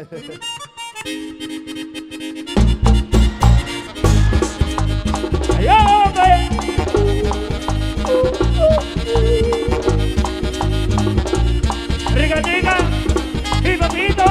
Rica chica y papito.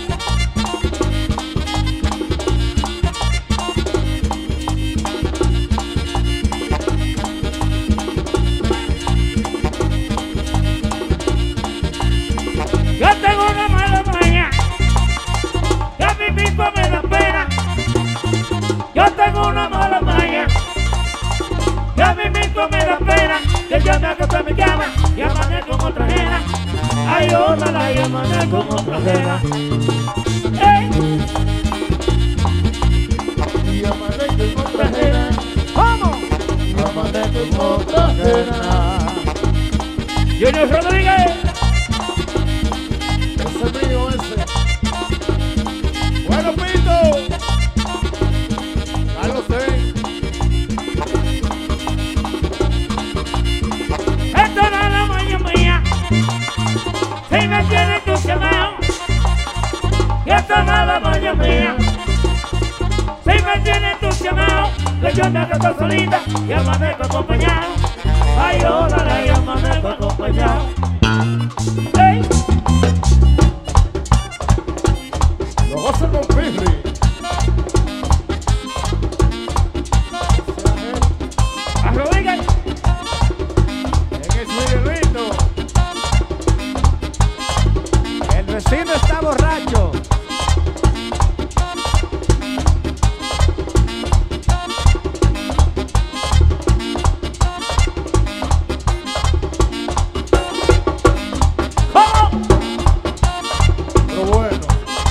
Yo tengo una mala maña, que a mí mismo me da pena. Yo tengo una mala maña, que a mí mismo me da pena. Que yo me acuesto en mi cama y amanezco con otra ajena. Ay, ojalá y amanezco con otra ajena. ¡Ey! Y amanezco con otra ajena. ¡Vamos! Y amanezco con otra ajena. Junior Rodríguez. Ese es mío, ese. Bueno, Pito. Carlos C. Esto no es la maña mía, si me tiene entusiasmado. Esto no es la maña mía, si me tiene entusiasmado. Que yo me acuesto solita y amanezco acompañado. Ay, ojalá y amanezco acompañado. Ey, Lo gozo con Pirri. a Rodríguez. En el Miguelito. El vecino está borracho. ¿Cómo? Pero bueno.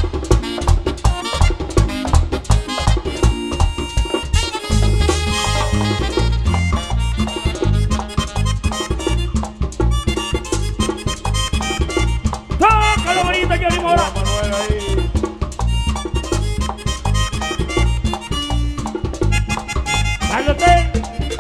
Toca lo bonito, Johnny Mora. Juan Manuel ahí. Cállate.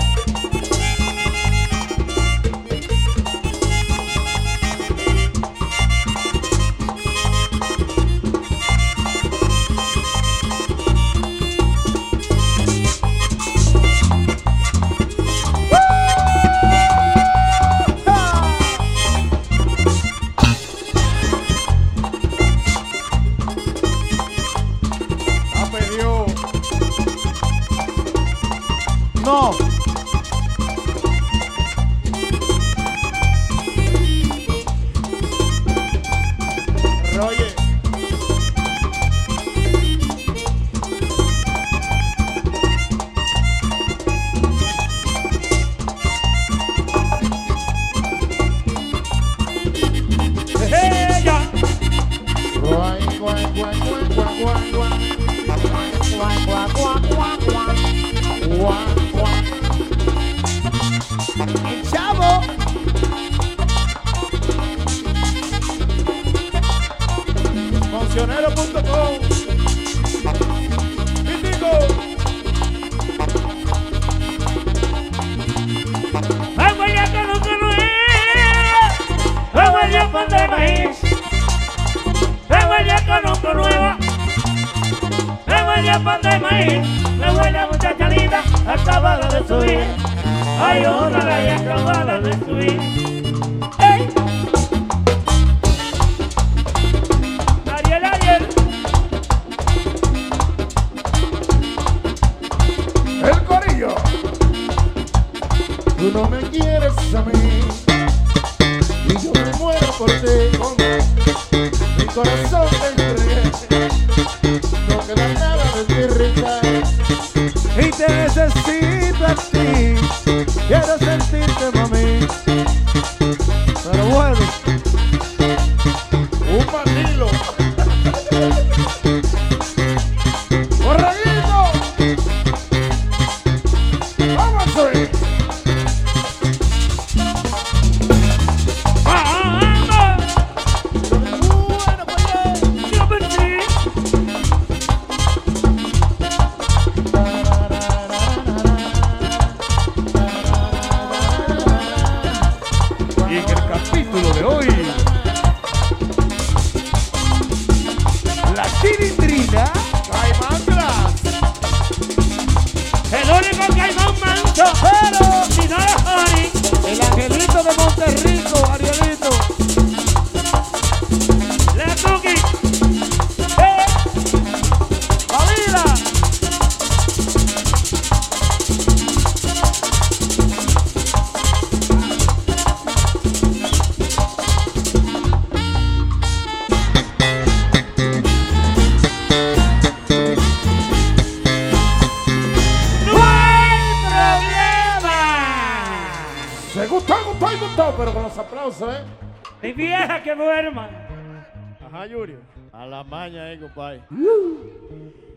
La pedió. No. Roger. Ella. Guay, guay, guay, guay, guay, guay, guay. Guay, guay, guay, guay, guay. Guay, guay. El chavo. Foncionero.com. Pitico. Me huele a cano que no es. Me huele a pan de maíz. Me huele a canoco nueva. Me huele a pan de maíz. Me huele a muchacha linda acabada de subir. Ay, ojalá y acabada de subir. ¡Ey! Ariel, Ariel. El corillo. Tú no me quieres a mí y yo me muero por ti. Mi corazón te entregué. No queda nada de ti, Rita. Y te necesito a ti. Quiero sentirte, mami. Pero bueno. Un mandilo. ¡Corralito! ¡Vamos a ver! Bueno, pues. Yo perdí. Chofero, si no eres honey. El angelito de Monterrico, Arielito. La Tuki. ¡La vida! No hay problema. Se gustó, pero con los aplausos, ¿eh? Mi vieja que duerma. Ajá, Yuri. A la maña, compadre.